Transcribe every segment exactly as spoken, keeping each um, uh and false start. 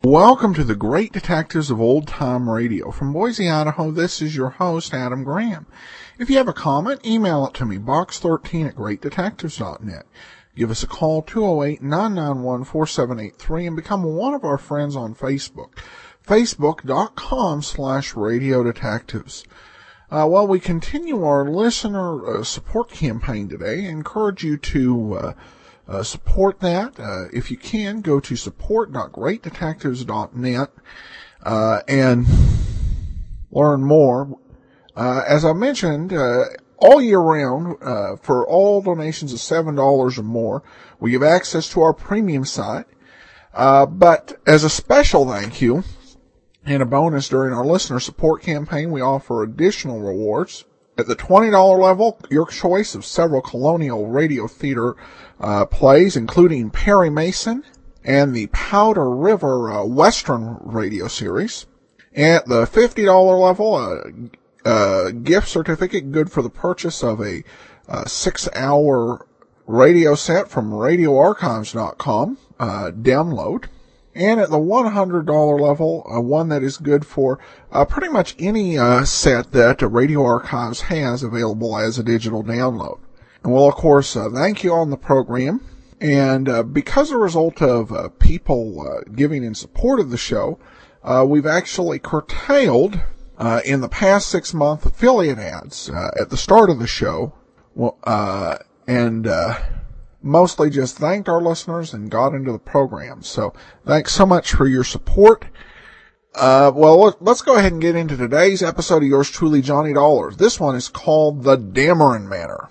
Welcome to the Great Detectives of Old Time Radio. From Boise, Idaho, this is your host, Adam Graham. If you have a comment, email it to me, box thirteen at great detectives dot net. Give us a call, two oh eight, nine nine one, four seven eight three, and become one of our friends on Facebook, facebook.com slash radio detectives. Uh, while we continue our listener uh, support campaign today, I encourage you to uh, uh, support that. Uh, if you can, go to support dot great detectives dot net uh, and learn more. Uh, as I mentioned, uh, all year round, uh, for all donations of seven dollars or more, we give access to our premium site. Uh, but as a special thank you, and a bonus during our listener support campaign, we offer additional rewards. At the twenty dollars level, your choice of several Colonial Radio Theater uh, plays, including Perry Mason and the Powder River uh, Western radio series. At the fifty dollars level, a uh, uh, gift certificate good for the purchase of a uh, six-hour radio set from radio archives dot com uh, download. And at the one hundred dollars level, uh, one that is good for uh, pretty much any uh, set that uh, Radio Archives has available as a digital download. And we'll, of course, uh, thank you on the program. And uh, because a result of uh, people uh, giving in support of the show, uh, we've actually curtailed uh, in the past six-month affiliate ads uh, at the start of the show. Well, uh, and... Uh, mostly just thanked our listeners and got into the program. So thanks so much for your support. Uh, well, let's go ahead and get into today's episode of yours truly, Johnny Dollar. This one is called The Dameron Matter.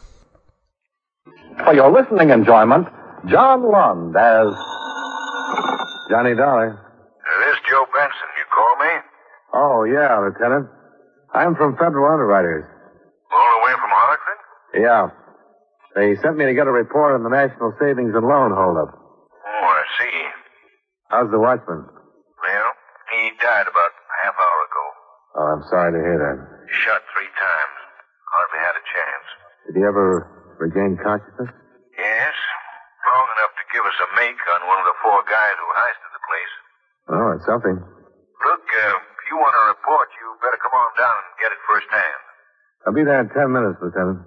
For your listening enjoyment, John Lund as Johnny Dollar. Uh, this is Joe Benson. You call me? Oh, yeah, Lieutenant. I'm from Federal Underwriters. All the way from Hartford? Yeah. They sent me to get a report on the National Savings and Loan holdup. Oh, I see. How's the watchman? Well, he died about a half hour ago. Oh, I'm sorry to hear that. Shot three times. Hardly had a chance. Did he ever regain consciousness? Yes. Long enough to give us a make on one of the four guys who heisted the place. Oh, it's something. Look, uh, if you want a report, you better come on down and get it firsthand. I'll be there in ten minutes, Lieutenant.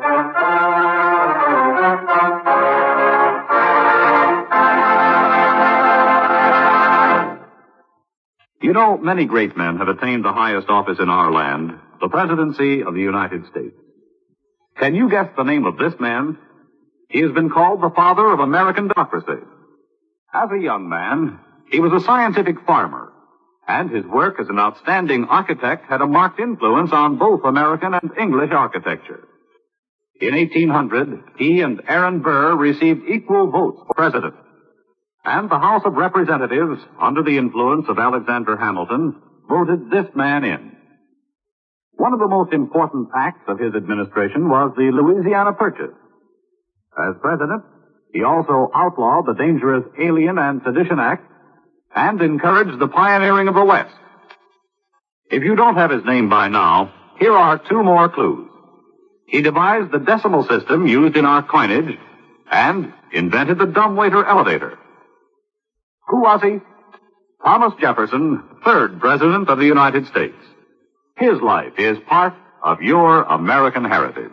You know, many great men have attained the highest office in our land, the presidency of the United States. Can you guess the name of this man? He has been called the father of American democracy. As a young man, he was a scientific farmer, and his work as an outstanding architect had a marked influence on both American and English architecture. In eighteen hundred, he and Aaron Burr received equal votes for president. And the House of Representatives, under the influence of Alexander Hamilton, voted this man in. One of the most important acts of his administration was the Louisiana Purchase. As president, he also outlawed the dangerous Alien and Sedition Act and encouraged the pioneering of the West. If you don't have his name by now, here are two more clues. He devised the decimal system used in our coinage and invented the dumbwaiter elevator. Who was he? Thomas Jefferson, third President of the United States. His life is part of your American heritage.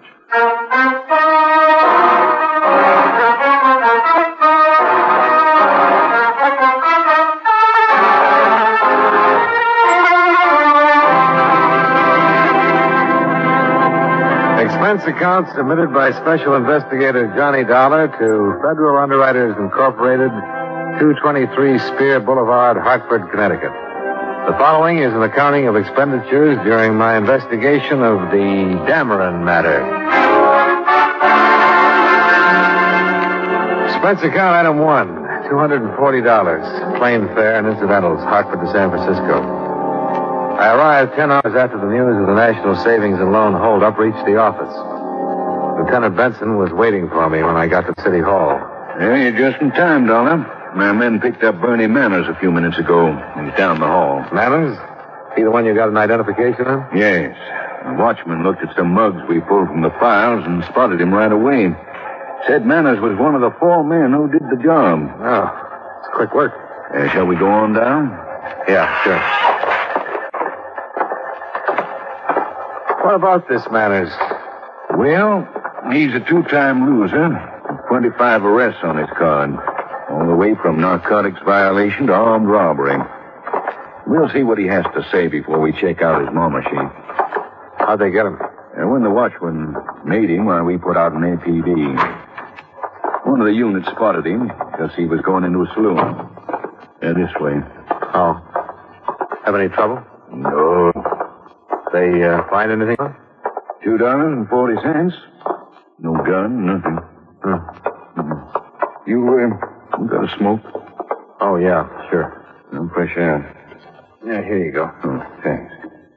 Expense account submitted by Special Investigator Johnny Dollar to Federal Underwriters Incorporated, two twenty-three Spear Boulevard, Hartford, Connecticut. The following is an accounting of expenditures during my investigation of the Dameron matter. Expense account item one, two hundred forty dollars. Plane fare and incidentals, Hartford to San Francisco. I arrived ten hours after the news of the National Savings and Loan holdup reached the office. Lieutenant Benson was waiting for me when I got to City Hall. Yeah, you're just in time, Dollar. My men picked up Bernie Manners a few minutes ago. He's down the hall. Manners? He the one you got an identification on? Yes. The watchman looked at some mugs we pulled from the files and spotted him right away. Said Manners was one of the four men who did the job. Oh, it's quick work. Uh, shall we go on down? Yeah, sure. What about this, Manners? Well, he's a two-time loser. twenty-five arrests on his card. All the way from narcotics violation to armed robbery. We'll see what he has to say before we check out his mama sheet. How'd they get him? And when the watchman made him while we put out an A P D. One of the units spotted him because he was going into a saloon. Yeah, this way. Oh. Have any trouble? No. They uh, find anything? Two dollars and forty cents. No gun, nothing. Hmm. You, uh, you got a smoke? Oh, yeah, sure. No fresh air. Yeah, here you go. Oh, thanks.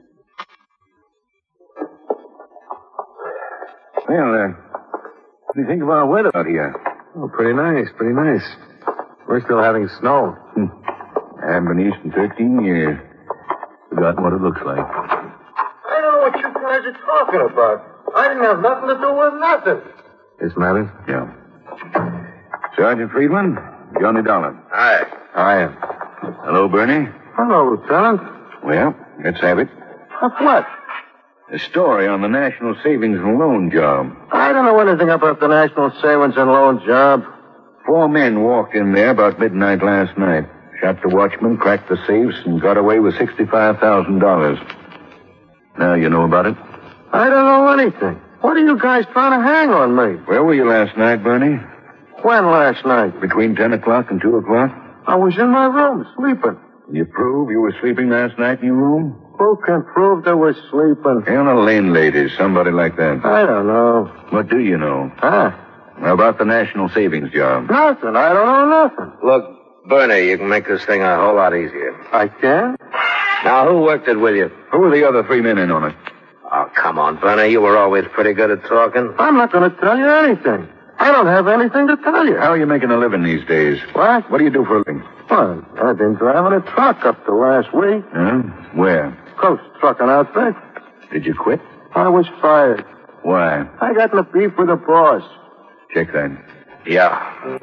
Well, uh, what do you think of our weather out here? Oh, pretty nice, pretty nice. We're still having snow. Hmm. I haven't been east in thirteen years. Forgotten what it looks like. I don't know what you guys are talking about. I didn't have nothing to do with nothing. This Manners? Yeah. Sergeant Friedman, Johnny Dollar. Hi. Hi. Hello, Bernie. Hello, Lieutenant. Well, let's have it. Of what? A story on the National Savings and Loan job. I don't know anything about the National Savings and Loan job. Four men walked in there about midnight last night. Shot the watchman, cracked the safes, and got away with sixty-five thousand dollars. Now you know about it? I don't know anything. What are you guys trying to hang on me? Where were you last night, Bernie? When last night? Between ten o'clock and two o'clock? I was in my room, sleeping. You prove you were sleeping last night in your room? Who can prove they were sleeping? And a landlady, somebody like that. I don't know. What do you know? Huh? About the National Savings job. Nothing. I don't know nothing. Look, Bernie, you can make this thing a whole lot easier. I can? Now, who worked it with you? Who were the other three men in on it? Oh, come on, Bernie. You were always pretty good at talking. I'm not going to tell you anything. I don't have anything to tell you. How are you making a living these days? What? What do you do for a living? Well, I've been driving a truck up to last week. Huh? Where? Coast trucking outfit. Did you quit? I was fired. Why? I got in a beef with the boss. Check that. Yeah.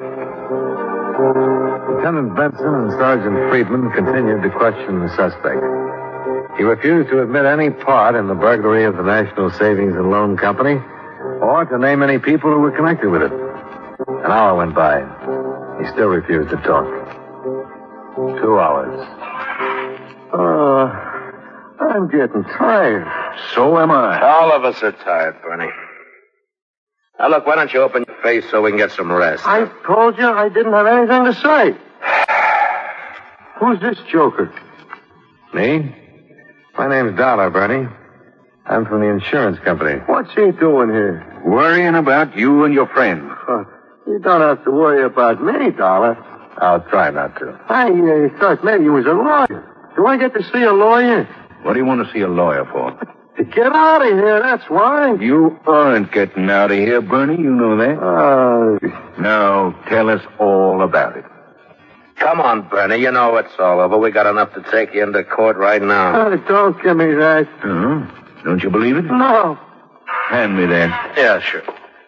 Lieutenant Benson and Sergeant Friedman continued to question the suspect. He refused to admit any part in the burglary of the National Savings and Loan Company or to name any people who were connected with it. An hour went by. He still refused to talk. Two hours. Uh, I'm getting tired. So am I. All of us are tired, Bernie. Now, look, why don't you open your face so we can get some rest? I told you I didn't have anything to say. Who's this joker? Me? My name's Dollar, Bernie. I'm from the insurance company. What's he doing here? Worrying about you and your friend. Uh, you don't have to worry about me, Dollar. I'll try not to. I uh, thought maybe you was a lawyer. Do I get to see a lawyer? What do you want to see a lawyer for? To get out of here, that's why. You aren't getting out of here, Bernie. You know that. Uh, Now, tell us all about it. Come on, Bernie. You know it's all over. We got enough to take you into court right now. uh, don't give me that. Uh-huh. Don't you believe it? No. Hand me that. Yeah, sure.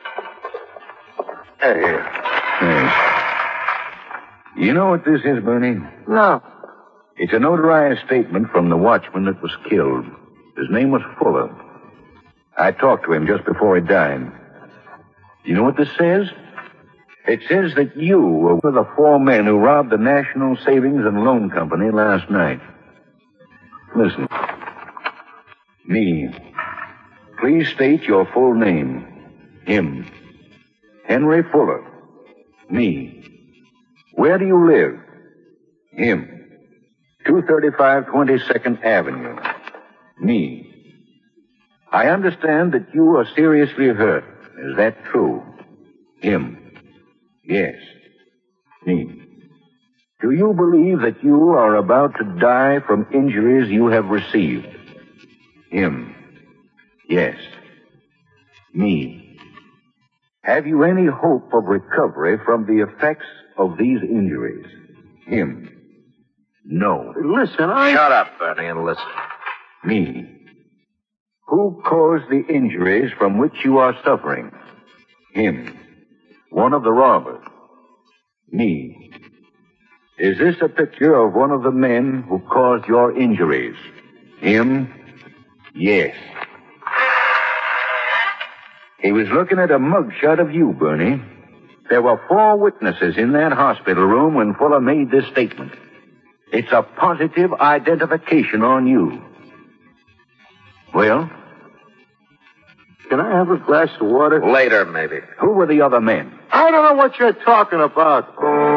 Here. Thanks. You know what this is, Bernie? No. It's a notarized statement from the watchman that was killed. His name was Fuller. I talked to him just before he died. You know what this says? It says that you were one of the four men who robbed the National Savings and Loan Company last night. Listen. Me. Please state your full name. Him. Henry Fuller. Me. Where do you live? Him. two thirty-five twenty-second Avenue. Me. I understand that you are seriously hurt. Is that true? Him. Yes. Me. Do you believe that you are about to die from injuries you have received? Him. Yes. Me. Have you any hope of recovery from the effects of these injuries? Him. No. Listen, I... Shut up, Bernie, and listen. Me. Who caused the injuries from which you are suffering? Him. One of the robbers. Me. Is this a picture of one of the men who caused your injuries? Him? Yes. He was looking at a mugshot of you, Bernie. There were four witnesses in that hospital room when Fuller made this statement. It's a positive identification on you. Well? Can I have a glass of water? Later, maybe. Who were the other men? I don't know what you're talking about.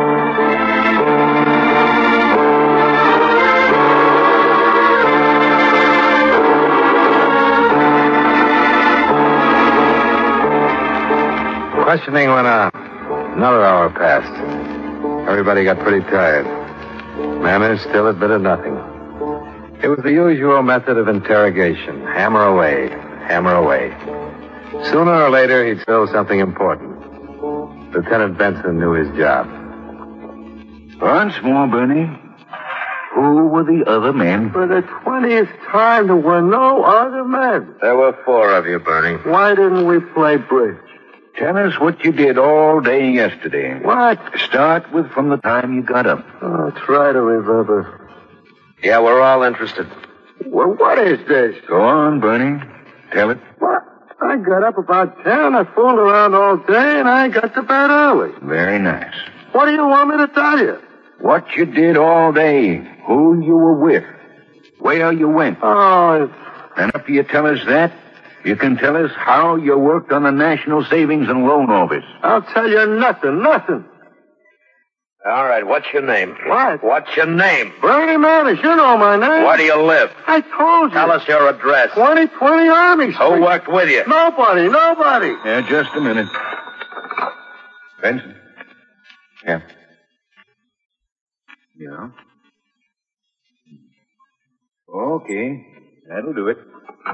Questioning went on. Another hour passed. Everybody got pretty tired. Manners still admitted nothing. It was the usual method of interrogation. Hammer away, hammer away. Sooner or later, he'd spill something important. Lieutenant Benson knew his job. Once more, Bernie. Who were the other men? For the twentieth time, there were no other men. There were four of you, Bernie. Why didn't we play bridge? Tell us what you did all day yesterday. What? Start with from the time you got up. Oh, try to remember. Yeah, we're all interested. Well, what is this? Go on, Bernie. Tell it. What? I got up about ten. I fooled around all day, and I got to bed early. Very nice. What do you want me to tell you? What you did all day. Who you were with. Where you went. Oh, And after you tell us that, you can tell us how you worked on the National Savings and Loan Office. I'll tell you nothing, nothing. All right, what's your name? What? What's your name? Bernie Manners, you know my name. Where do you live? I told you. Tell us your address. twenty twenty Army Street. Who worked with you? Nobody, nobody. Yeah, just a minute. Benson? Yeah. Yeah. Okay. That'll do it.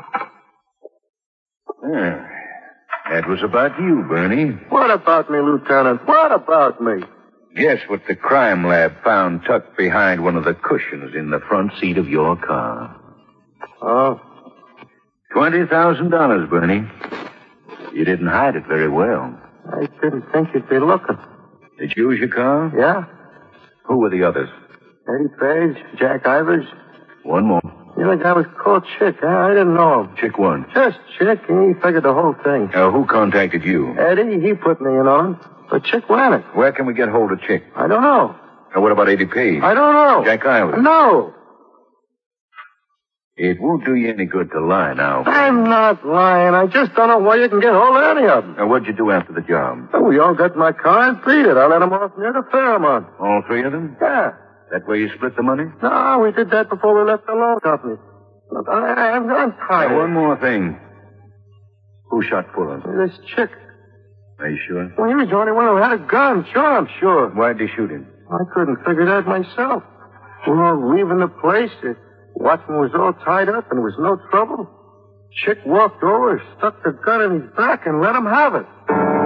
Yeah. That was about you, Bernie. What about me, Lieutenant? What about me? Guess what the crime lab found tucked behind one of the cushions in the front seat of your car? Oh? Twenty thousand dollars, Bernie. You didn't hide it very well. I didn't think you'd be looking. Did you use your car? Yeah? Who were the others? Eddie Page, Jack Ivers. One more. You think I was called Chick, huh? I didn't know him. Chick one. Just Chick, and he figured the whole thing. Uh, who contacted you? Eddie, he put me in on it. But Chick ran it. Where can we get hold of Chick? I don't know. Uh, what about Eddie Page? I don't know. Jack Ivers? No. It won't do you any good to lie now. I'm not lying. I just don't know where you can get hold of any of them. Now, what'd you do after the job? Oh, we all got in my car and beat it. I let them off near the Fairmont. All three of them? Yeah. That way you split the money? No, we did that before we left the loan company. Look, I, I'm, I'm tired. Now, one more thing. Who shot Fuller? This Chick. Are you sure? Well, he was the only one who had a gun. Sure, I'm sure. Why'd you shoot him? I couldn't figure that myself. We were all leaving the place. The watchman was all tied up and there was no trouble. Chick walked over, stuck the gun in his back, and let him have it.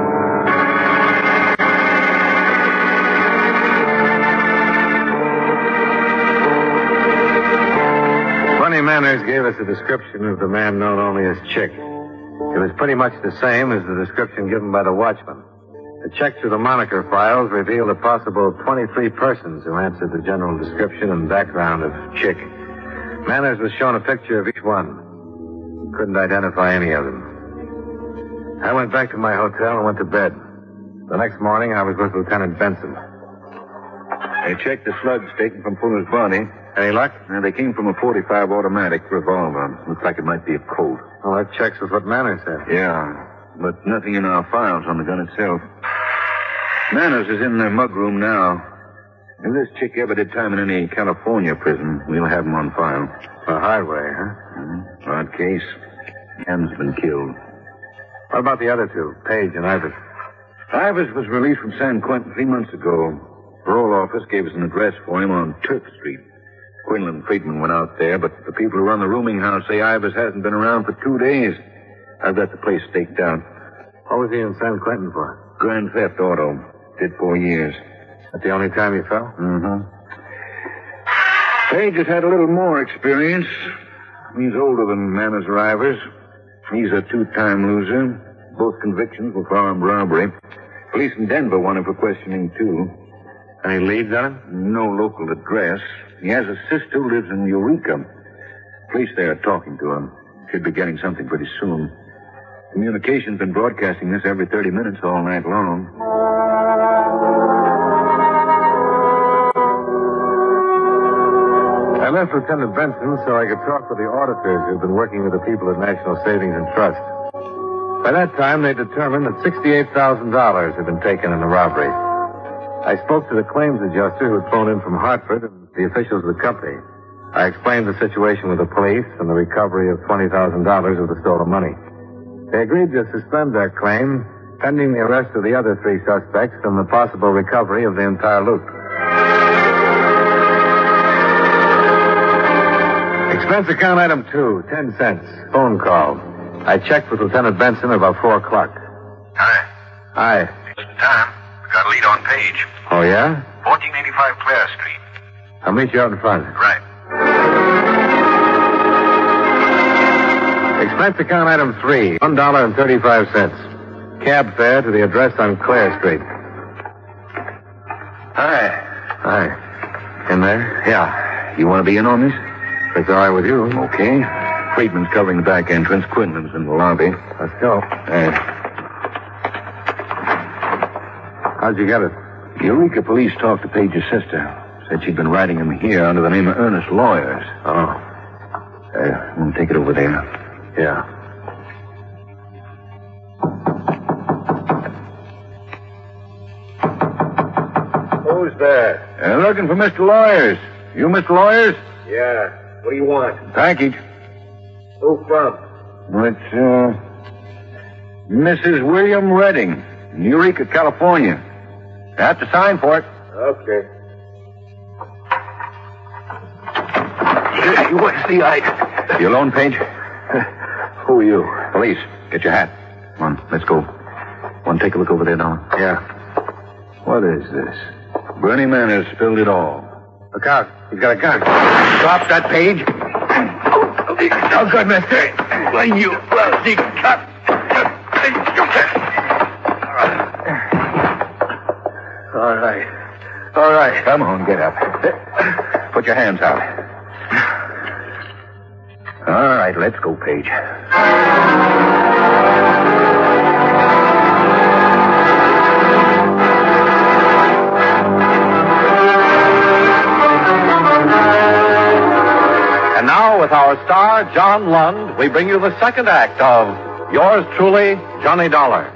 Bernie Manners gave us a description of the man known only as Chick. It was pretty much the same as the description given by the watchman. The check through the moniker files revealed a possible twenty-three persons who answered the general description and background of Chick. Manners was shown a picture of each one. Couldn't identify any of them. I went back to my hotel and went to bed. The next morning, I was with Lieutenant Benson. They checked the slugs taken from Fuller's body. Any luck? And they came from a forty-five automatic revolver. Looks like it might be a Colt. Well, that checks with what Manners said. Yeah, but nothing in our files on the gun itself. Manners is in the mudroom now. If this chick ever did time in any California prison, we'll have him on file. A highway, huh? Mm-hmm. Odd case. Ham's been killed. What about the other two, Page and Ivers? Ivers was released from San Quentin three months ago. Parole office gave us an address for him on Turk Street. Quinlan Friedman went out there, but the people who run the rooming house say Ivers hasn't been around for two days. I've got the place staked out. What was he in San Quentin for? Grand theft auto. Did four years. That the only time he fell? Mm-hmm. Page has had a little more experience. He's older than Manners or Ivers. He's a two-time loser. Both convictions were for armed robbery. Police in Denver want him for questioning, too. Any leads on him? No local address. He has a sister who lives in Eureka. Police there are talking to him. Should be getting something pretty soon. Communication's been broadcasting this every thirty minutes all night long. I left Lieutenant Benson so I could talk with the auditors who've been working with the people at National Savings and Trust. By that time, they determined that sixty-eight thousand dollars had been taken in the robbery. I spoke to the claims adjuster who had phoned in from Hartford and the officials of the company. I explained the situation with the police and the recovery of twenty thousand dollars of the stolen money. They agreed to suspend their claim, pending the arrest of the other three suspects and the possible recovery of the entire loot. Expense account item two, ten cents. Phone call. I checked with Lieutenant Benson about four o'clock. Hi. Hi. Tom, got a lead on Page. Oh, yeah? fourteen eighty-five Clare Street. I'll meet you out in front. Right. Expense account item three, one dollar and thirty-five cents. Cab fare to the address on Clare Street. Hi. Hi. In there? Yeah. You want to be in on this? If it's all right with you. Okay. Friedman's covering the back entrance. Quinlan's in the lobby. Let's go. Uh, How'd you get it? Eureka police talked to Page's sister. Said she'd been writing him here under the name of Ernest Lawyers. Oh. Uh, we'll take it over there. Yeah. Who's there? Uh, looking for Mister Lawyers. You Mister Lawyers? Yeah. What do you want? Package. Who from? Well, it's, uh, Missus William Redding, in Eureka, California. You have to sign for it. Okay. What's the item? You alone, Page? Who are you? Police. Get your hat. Come on, let's go. Want to take a look over there, Don? Yeah. What is this? Bernie Manners spilled it all. Look out. He's got a gun. Drop that, Page. Oh, good, mister. Well, you lousy cop. All right. All right. Come on, get up. Put your hands out. All right, let's go, Page. And now, with our star, John Lund, we bring you the second act of Yours Truly, Johnny Dollar.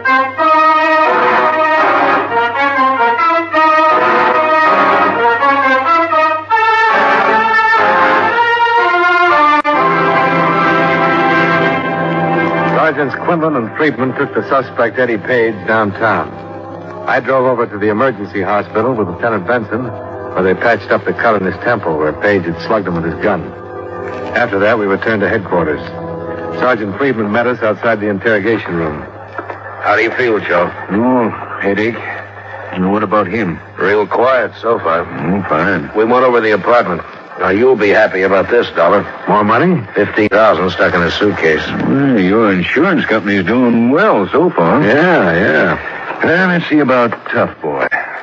Sergeants Quinlan and Friedman took the suspect, Eddie Page, downtown. I drove over to the emergency hospital with Lieutenant Benson, where they patched up the cut in his temple where Page had slugged him with his gun. After that, we returned to headquarters. Sergeant Friedman met us outside the interrogation room. How do you feel, Joe? Oh, headache. And what about him? Real quiet so far. Oh, fine. We went over the apartment. Now, you'll be happy about this, Dollar. More money? Fifteen thousand stuck in a suitcase. Well, your insurance company's doing well so far. Yeah, yeah. Well, let's see about Tough Boy.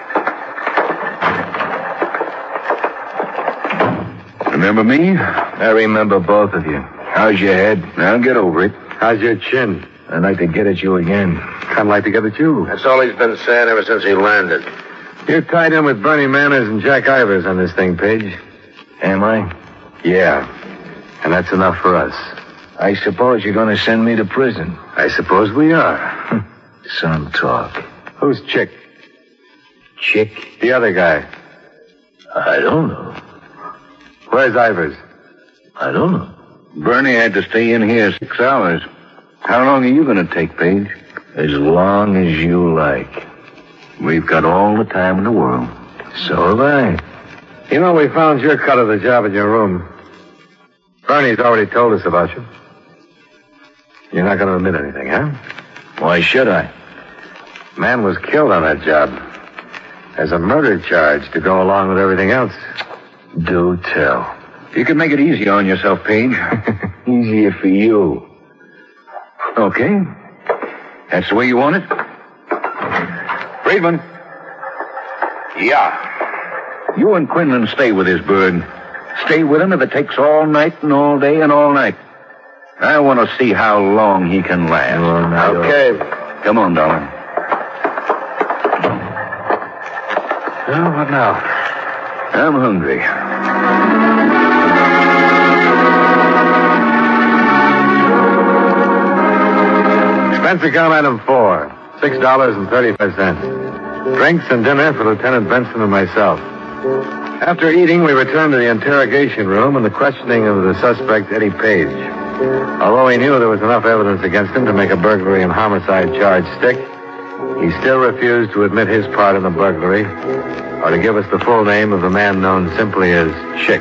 Remember me? I remember both of you. How's your head? Now get over it. How's your chin? I'd like to get at you again. I'd like to get at you. That's all he's been saying ever since he landed. You're tied in with Bernie Manners and Jack Ivers on this thing, Page. Am I? Yeah. And that's enough for us. I suppose you're going to send me to prison. I suppose we are. Some talk. Who's Chick? Chick? The other guy. I don't know. Where's Ivers? I don't know. Bernie had to stay in here six hours. How long are you going to take, Page? As long as you like. We've got all the time in the world. So have I. You know, we found your cut of the job in your room. Bernie's already told us about you. You're not going to admit anything, huh? Why should I? Man was killed on that job. There's a murder charge to go along with everything else. Do tell. You can make it easy on yourself, Page. Easier for you. Okay. That's the way you want it? Friedman. Yeah. You and Quinlan stay with this bird. Stay with him if it takes all night and all day and all night. I want to see how long he can last. Oh, now okay. Come on, darling. Well, what now? I'm hungry. Expense account item four. Six dollars and thirty-five cents. Drinks and dinner for Lieutenant Benson and myself. After eating, we returned to the interrogation room and the questioning of the suspect, Eddie Page. Although he knew there was enough evidence against him to make a burglary and homicide charge stick, he still refused to admit his part in the burglary or to give us the full name of the man known simply as Chick.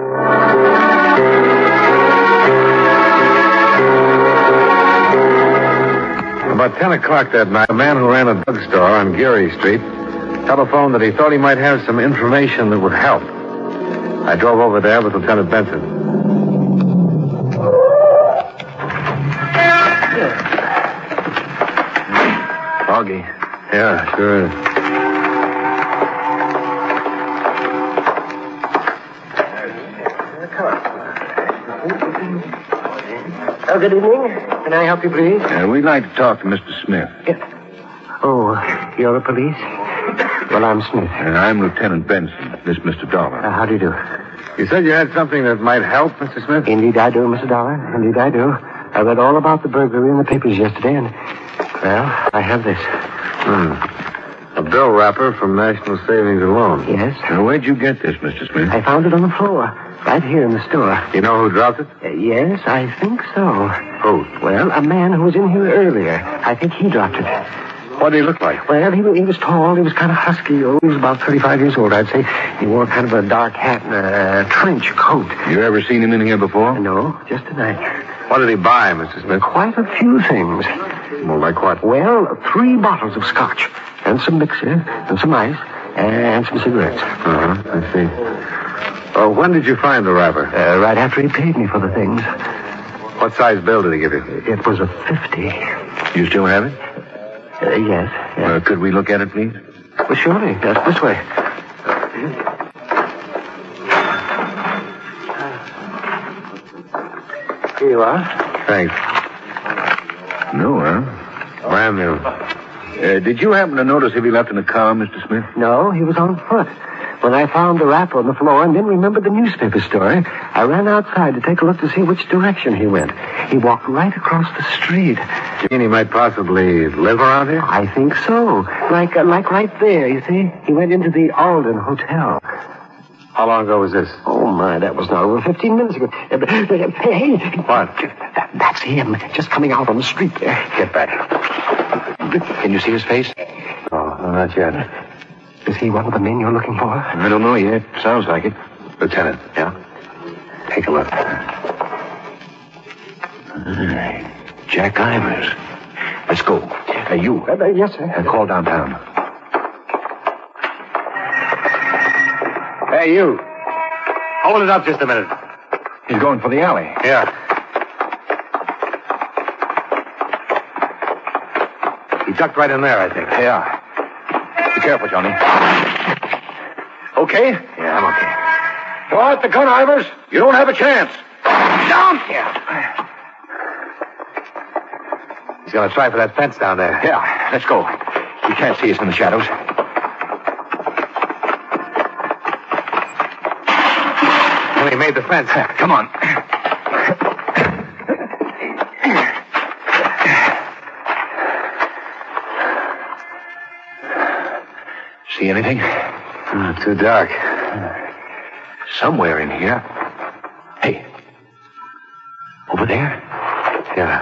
About ten o'clock that night, a man who ran a drugstore on Geary Street telephoned that he thought he might have some information that would help. I drove over there with Lieutenant Benson. Foggy. Yeah, sure is. Oh, good evening. Can I help you, please? Uh, we'd like to talk to Mister Smith. Yes. Oh, you're the police? Well, I'm Smith. Uh, I'm Lieutenant Benson. This Mister Dollar. Uh, how do you do? You said you had something that might help, Mister Smith? Indeed I do, Mister Dollar. Indeed I do. I read all about the burglary in the papers yesterday, and, well, I have this. Hmm. A bill wrapper from National Savings and Loan. Yes? Uh, where'd you get this, Mister Smith? I found it on the floor, right here in the store. You know who dropped it? Uh, yes, I think so. Who? Well, a man who was in here earlier. I think he dropped it. What did he look like? Well, he, he was tall. He was kind of husky. Oh, he was about thirty-five years old, I'd say. He wore kind of a dark hat and a trench coat. You ever seen him in here before? No, just tonight. What did he buy, Mister Smith? Quite a few things. Well, like what? Well, three bottles of scotch, and some mixer, and some ice, and some cigarettes. Uh-huh, I see. Oh, when did you find the wrapper? Uh, right after he paid me for the things. What size bill did he give you? It was a fifty. You still have it? Uh, yes. yes. Uh, could we look at it, please? Well, surely. Yes, this way. Here you are. Thanks. No, huh? Brand new. Uh, did you happen to notice if he left in a car, Mister Smith? No, he was on foot. When I found the wrapper on the floor and then remembered the newspaper story, I ran outside to take a look to see which direction he went. He walked right across the street. You mean he might possibly live around here? I think so. Like, uh, like right there, you see? He went into the Alden Hotel. How long ago was this? Oh, my, that was not over fifteen minutes ago. Uh, but, uh, Hey! What? That, that's him, just coming out on the street there. Get back. Can you see his face? Oh, no, not yet. Is he one of the men you're looking for? I don't know yet. Sounds like it. Lieutenant. Yeah? Take a look. All right. Jack Ivers. Let's go. Hey, you. Uh, uh, yes, sir. Uh, call downtown. Hey, you. Hold it up just a minute. He's going for the alley. Yeah. He ducked right in there, I think. Yeah. Be careful, Johnny. Okay? Yeah, I'm okay. Throw out the gun, Ivers. You don't have a chance. Down! Yeah. He's going to try for that fence down there. Yeah, let's go. He can't see us in the shadows. Well, he made the fence. Come on. See anything? Oh, too dark. Somewhere in here. Hey. Over there? Yeah.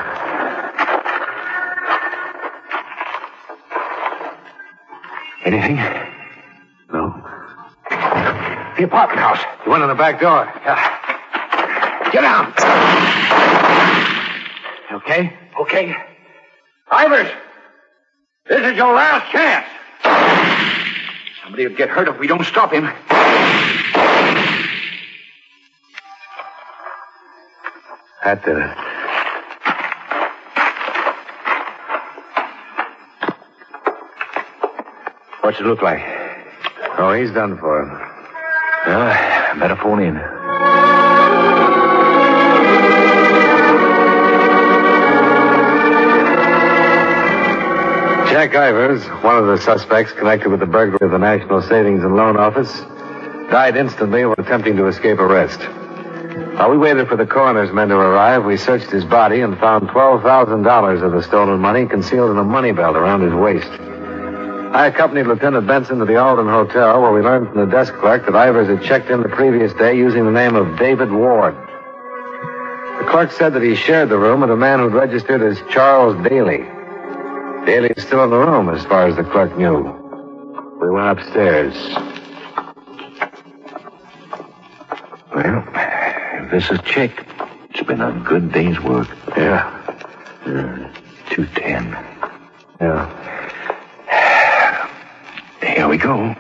Anything? No. The apartment house. You went in the back door. Yeah. Get down. Okay? Okay. Ivers! This is your last chance. Somebody will get hurt if we don't stop him. That did it. What's it look like? Oh, he's done for. Well, I better phone in. Jack Ivers, one of the suspects connected with the burglary of the National Savings and Loan Office, died instantly while attempting to escape arrest. While we waited for the coroner's men to arrive, we searched his body and found twelve thousand dollars of the stolen money concealed in a money belt around his waist. I accompanied Lieutenant Benson to the Alden Hotel, where we learned from the desk clerk that Ivers had checked in the previous day using the name of David Ward. The clerk said that he shared the room with a man who'd registered as Charles Daly. Daly is still in the room, as far as the clerk knew. We went upstairs. Well, if this is Chick, it's been a good day's work. Yeah. Uh, two ten. Yeah. Here we go.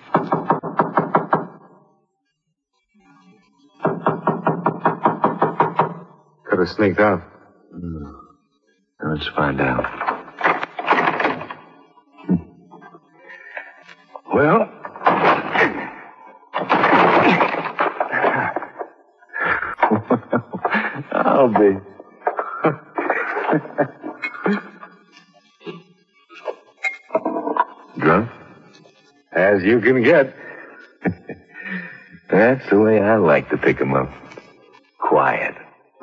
Could have sneaked out. Hmm. Let's find out. Well, I'll be. Drunk? As you can get. That's the way I like to pick 'em up. Quiet.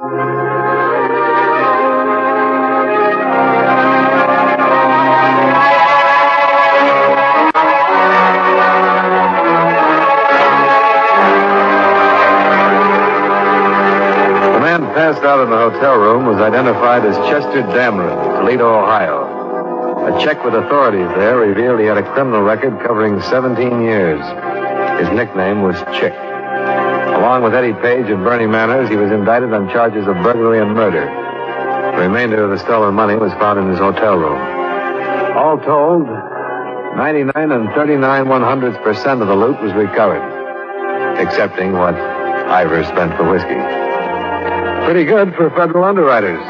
Passed out in the hotel room was identified as Chester Dameron, Toledo, Ohio. A check with authorities there revealed he had a criminal record covering seventeen years. His nickname was Chick. Along with Eddie Page and Bernie Manners, he was indicted on charges of burglary and murder. The remainder of the stolen money was found in his hotel room. All told, ninety-nine and thirty-nine one hundredths percent of the loot was recovered, excepting what Ivers spent for whiskey. Pretty good for federal underwriters.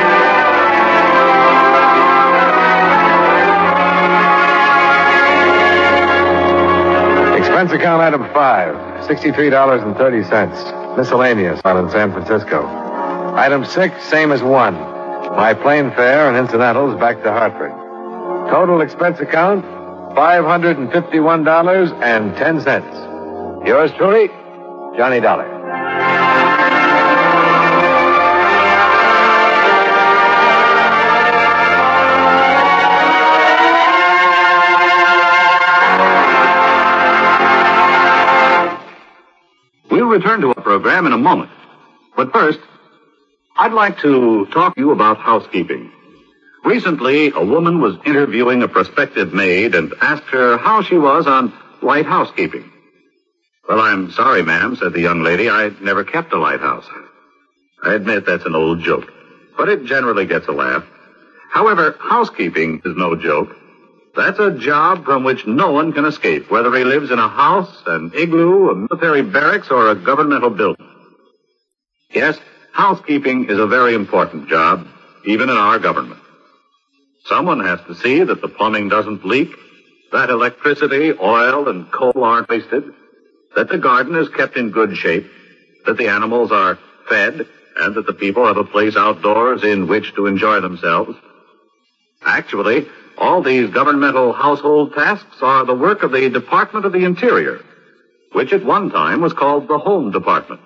Expense account item five, sixty-three dollars and thirty cents. Miscellaneous out in San Francisco. Item six, same as one. My plane fare and incidentals back to Hartford. Total expense account, five hundred fifty-one dollars and ten cents. Yours truly, Johnny Dollar. We'll return to our program in a moment. But first, I'd like to talk to you about housekeeping. Recently, a woman was interviewing a prospective maid and asked her how she was on light housekeeping. Well, I'm sorry, ma'am, said the young lady. I never kept a lighthouse. I admit that's an old joke, but it generally gets a laugh. However, housekeeping is no joke. That's a job from which no one can escape, whether he lives in a house, an igloo, a military barracks, or a governmental building. Yes, housekeeping is a very important job, even in our government. Someone has to see that the plumbing doesn't leak, that electricity, oil, and coal aren't wasted, that the garden is kept in good shape, that the animals are fed, and that the people have a place outdoors in which to enjoy themselves. Actually, all these governmental household tasks are the work of the Department of the Interior, which at one time was called the Home Department.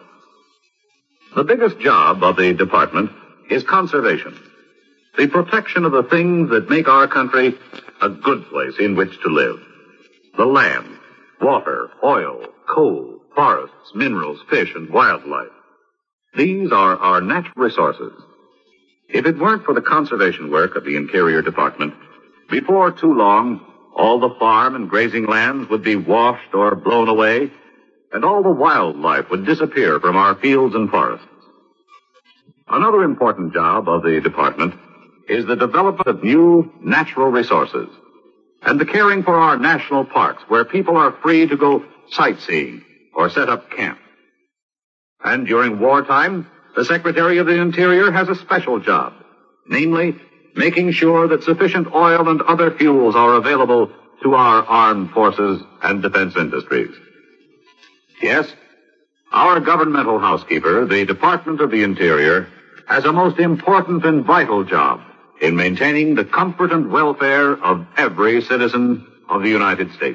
The biggest job of the department is conservation, the protection of the things that make our country a good place in which to live. The land, water, oil, coal, forests, minerals, fish, and wildlife. These are our natural resources. If it weren't for the conservation work of the Interior Department, before too long, all the farm and grazing lands would be washed or blown away, and all the wildlife would disappear from our fields and forests. Another important job of the department is the development of new natural resources and the caring for our national parks, where people are free to go sightseeing or set up camp. And during wartime, the Secretary of the Interior has a special job, namely, making sure that sufficient oil and other fuels are available to our armed forces and defense industries. Yes, our governmental housekeeper, the Department of the Interior, has a most important and vital job in maintaining the comfort and welfare of every citizen of the United States.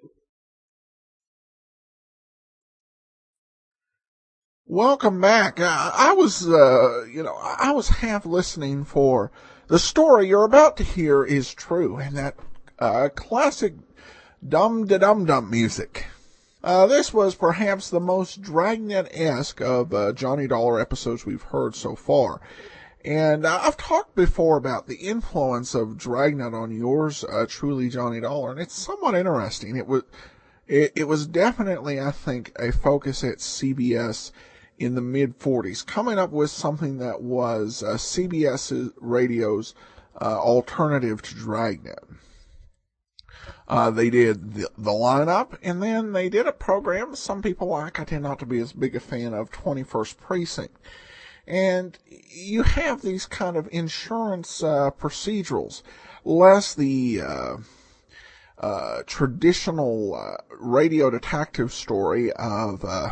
Welcome back. Uh, I was, uh, you know, I was half listening for the story you're about to hear is true, and that uh, classic dum-da-dum-dum music. Uh, this was perhaps the most Dragnet-esque of uh, Johnny Dollar episodes we've heard so far. And uh, I've talked before about the influence of Dragnet on yours, uh, truly, Johnny Dollar, and it's somewhat interesting. It was, it, it was definitely, I think, a focus at C B S in the mid forties, coming up with something that was uh, C B S Radio's uh, alternative to Dragnet. Uh, they did the, the lineup, and then they did a program some people like. I tend not to be as big a fan of, twenty-first Precinct. And you have these kind of insurance uh, procedurals, less the uh, uh, traditional uh, radio detective story of uh,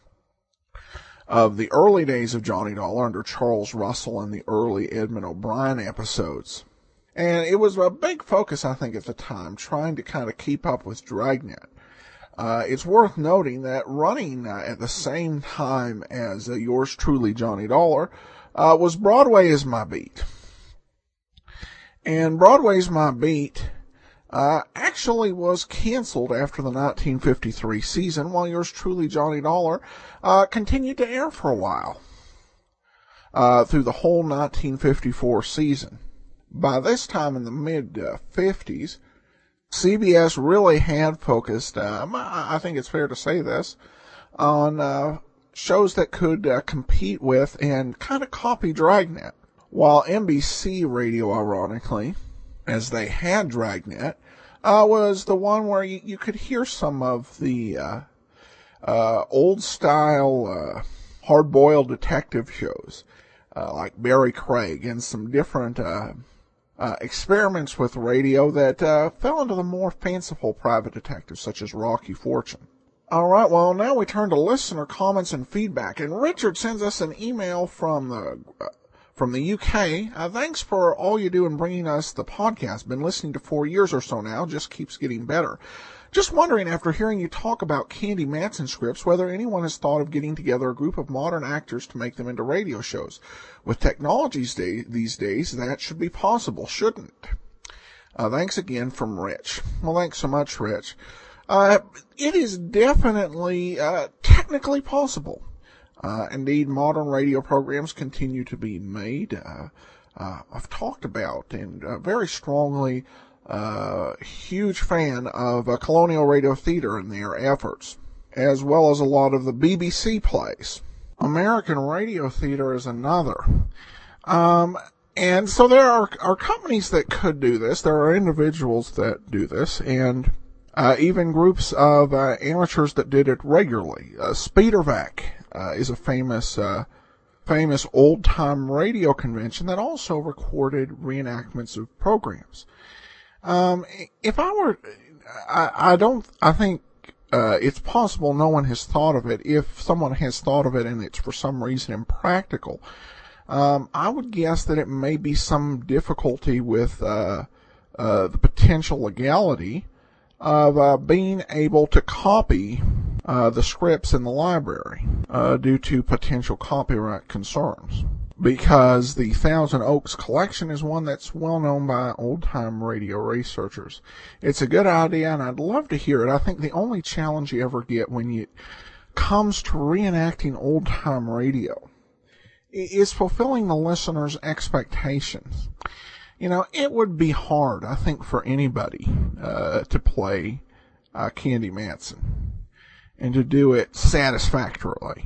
of the early days of Johnny Dollar under Charles Russell and the early Edmund O'Brien episodes. And it was a big focus, I think, at the time, trying to kind of keep up with Dragnet. Uh, it's worth noting that running uh, at the same time as uh, yours truly, Johnny Dollar, uh, was Broadway Is My Beat. And Broadway's My Beat uh, actually was canceled after the nineteen fifty-three season, while yours truly, Johnny Dollar, uh, continued to air for a while, uh, through the whole nineteen fifty-four season. By this time in the mid-fifties, C B S really had focused, um, I think it's fair to say this, on uh, shows that could uh, compete with and kind of copy Dragnet. While N B C Radio, ironically, as they had Dragnet, uh, was the one where you, you could hear some of the uh, uh, old-style, uh, hard-boiled detective shows, uh, like Barry Craig, and some different uh, uh, experiments with radio that uh, fell into the more fanciful private detectives, such as Rocky Fortune. All right, well, now we turn to listener comments and feedback, and Richard sends us an email from the... Uh, From the U K, uh, thanks for all you do in bringing us the podcast. Been listening to four years or so now, just keeps getting better. Just wondering, after hearing you talk about Candy Manson scripts, whether anyone has thought of getting together a group of modern actors to make them into radio shows. With technologies day, these days, that should be possible, shouldn't it? Uh, thanks again from Rich. Well, thanks so much, Rich. Uh, it is definitely uh, technically possible. Uh, indeed, modern radio programs continue to be made. Uh, uh, I've talked about and uh, very strongly uh, huge fan of uh, Colonial Radio Theater and their efforts, as well as a lot of the B B C plays. American Radio Theater is another. Um, and so there are, are companies that could do this. There are individuals that do this, and uh, even groups of uh, amateurs that did it regularly. Uh, Speedervac Uh, is a famous, uh, famous old-time radio convention that also recorded reenactments of programs. Um, if I were, I, I don't, I think, uh, it's possible no one has thought of it. If someone has thought of it and it's for some reason impractical, um, I would guess that it may be some difficulty with, uh, uh, the potential legality of, uh, being able to copy Uh, the scripts in the library, uh, due to potential copyright concerns. Because the Thousand Oaks collection is one that's well known by old-time radio researchers. It's a good idea, and I'd love to hear it. I think the only challenge you ever get when it comes to reenacting old-time radio is fulfilling the listener's expectations. You know, it would be hard, I think, for anybody uh, to play uh, Candy Manson, and to do it satisfactorily.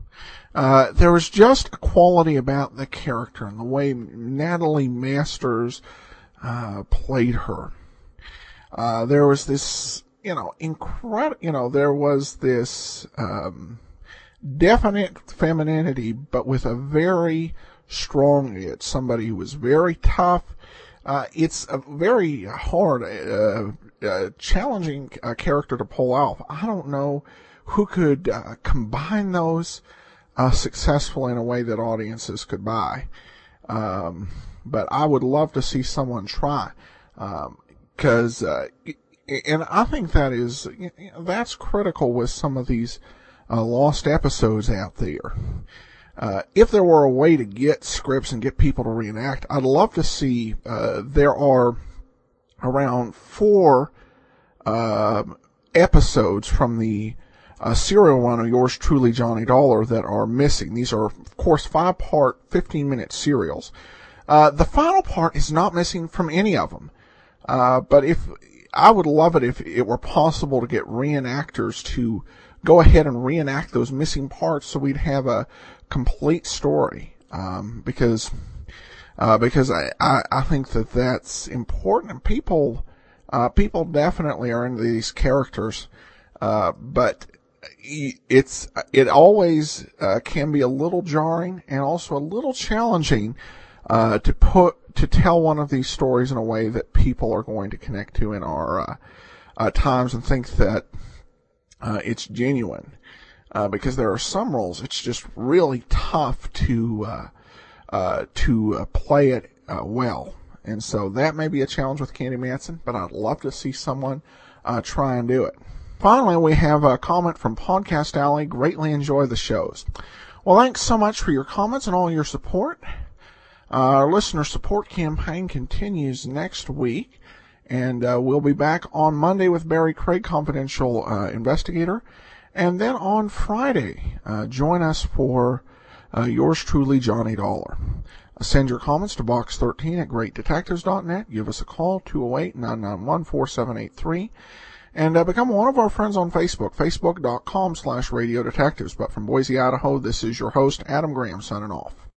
Uh, there was just a quality about the character and the way Natalie Masters uh, played her. Uh, there was this, you know, incredible, you know, there was this um, definite femininity, but with a very strong edge. Somebody who was very tough, Uh, it's a very hard, uh, uh, challenging uh, character to pull off. I don't know who could uh, combine those uh, successfully in a way that audiences could buy. Um, but I would love to see someone try, because, um, uh, and I think that is, that's critical with some of these uh, lost episodes out there. Uh, if there were a way to get scripts and get people to reenact, I'd love to see, uh, there are around four, uh, episodes from the, uh, serial run of Yours Truly, Johnny Dollar, that are missing. These are, of course, five-part, fifteen-minute serials. Uh, the final part is not missing from any of them. Uh, but if, I would love it if it were possible to get reenactors to go ahead and reenact those missing parts so we'd have a complete story. Um, because, uh, because I, I, I think that that's important, and people, uh, people definitely are into these characters, uh, but it's, it always, uh, can be a little jarring and also a little challenging, uh, to put, to tell one of these stories in a way that people are going to connect to in our, uh, uh times and think that, uh, it's genuine. Uh, because there are some roles, it's just really tough to, uh, uh, to uh, play it, uh, well. And so that may be a challenge with Candy Manson, but I'd love to see someone, uh, try and do it. Finally, we have a comment from Podcast Alley. Greatly enjoy the shows. Well, thanks so much for your comments and all your support. Uh, our listener support campaign continues next week, and uh, we'll be back on Monday with Barry Craig, confidential uh, investigator. And then on Friday, uh, join us for uh, Yours Truly, Johnny Dollar. Uh, send your comments to box thirteen at great detectives dot net. Give us a call, two oh eight, nine nine one, four seven eight three. And uh, become one of our friends on Facebook, facebook dot com slash radio detectives. But from Boise, Idaho, this is your host, Adam Graham, signing off.